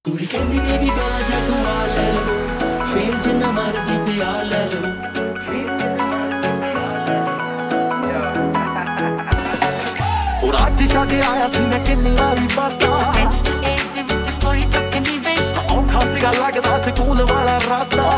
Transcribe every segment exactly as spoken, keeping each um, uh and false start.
ਕੁੜੀ ਕਹਿੰਦੀ ਮੇਰੀ ਬਾਜਾ ਕਮਾ ਲੈ ਲਓ, ਫੇਰ ਜਿੰਨਾ ਮਰਜ਼ੀ ਪਿਆ ਲੈ ਲਓ। ਉਹ ਰਾਤ ਛੱਡ ਆਇਆ ਸੀ ਮੈਂ ਕਿੰਨੀ ਵਾਰੀ ਬਾਤਾਂ, ਔਖਾ ਸੀਗਾ ਲੱਗਦਾ ਸਕੂਲ ਵਾਲਾ ਰਾਤਾ।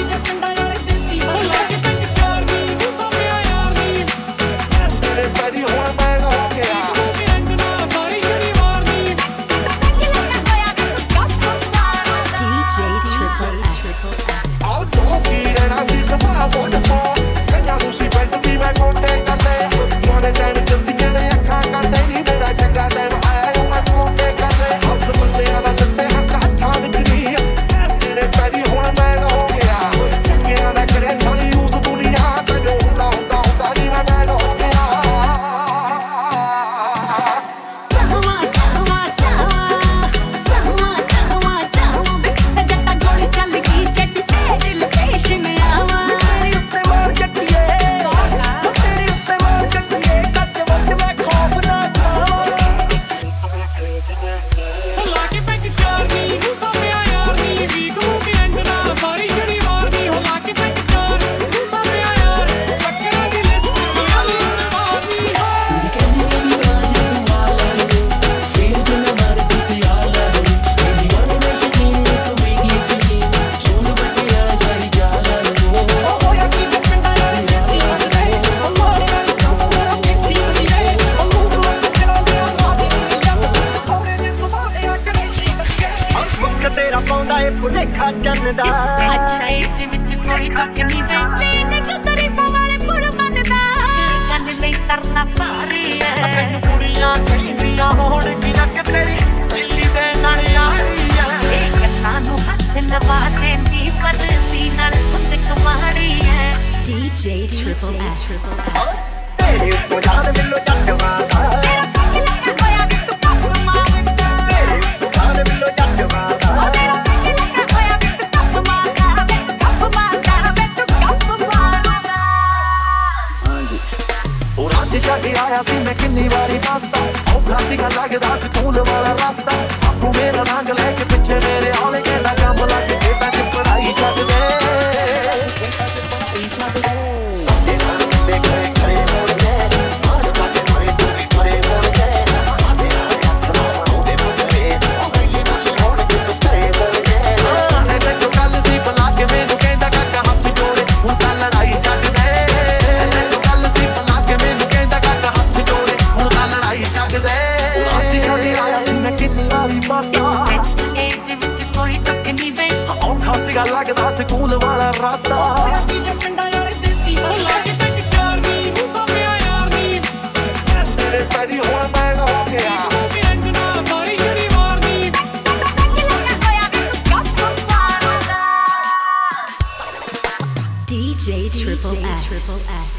ਭੁਲੇਖਾ ਚੰਦਾ ਅੱਛਾ ਇਹਦੇ ਵਿੱਚ ਕੋਈ ਦੁੱਖ ਨਹੀਂ ਵੇਂਦੇ ਨੇ ਕਿ ਤਾਰੀਫਾਂ ਵਾਲੇ ਪੁੜ ਮੰਨਦਾ ਕੰਨ ਲਈ ਤਰਨਾ ਭਾਰੀ ਐ ਤੈਨੂੰ ਕੁੜੀਆਂ ਕਹਿੰਦੀਆਂ ਹੋਣਗੀਆਂ ਕਿ ਤੇਰੀ ਦਿੱਲੀ ਦੇ ਨਾਲ ਯਾਰੀ ਐ ਇਹ ਗੱਲਾਂ ਨੂੰ ਹੱਥ ਲਵਾ ਦੇਂਦੀ ਪਰਦੀ ਨਾਲ ਖੁਦ ਕੁਮਾਰੀ ਐ ਡੀਜੇ ਟ੍ਰਿਪਲ ਐਸ ਤੇਰੀ ਤੋਂ ਜਾਨ ਮਿਲੋ ਜੱਟ ਮਾਰਦਾ ਛੱਡ ਆਇਆ ਸੀ ਮੈਂ ਕਿੰਨੀ ਵਾਰੀ ਵਾਸਤਾ, ਔਖਾ ਸੀਗਾ ਲੱਗਦਾ ਸਕੂਲ ਵਾਲਾ ਰਸਤਾ। ਆਪੂ ਮੇਰਾ ਰੰਗ ਲੈ ਕੇ ਪਿੱਛੇ ਮੇਰੇ ਆਲੇ ਕਹਿੰਦਾ ਕੰਮ ਲੱਗ ਖੇਤਾਂ ਚ ਪੜਾਈ ਛੱਡ ਦੇ, ਖੇਤਾਂ ਚ ਪੜਾਈ ਛੱਡ ਦੇ। ਔਖਾ ਸੀਗਾ ਲੱਗਦਾ ਸਕੂਲ ਵਾਲਾ ਰਸਤਾ। ਪਿੰਡਾਂ ਵਾਲੇ ਦੇਸੀ ਲਾ ਕੇ ਟੱਕ ਚਾਰਨੀ ਹੁੰਦਾ ਪਿਆ ਯਾਰ ਨੀ ਤੇਰੇ ਪੈਰੀ ਹੁਣ ਮੈਂ ਹੋ ਗਿਆ ਅੰਜਨਾ ਸਾਰੀ ਜਿਹੜੀ ਮਾਰਨੀ ਡੀਜੇ ਟ੍ਰਿਪਲ ਐਸ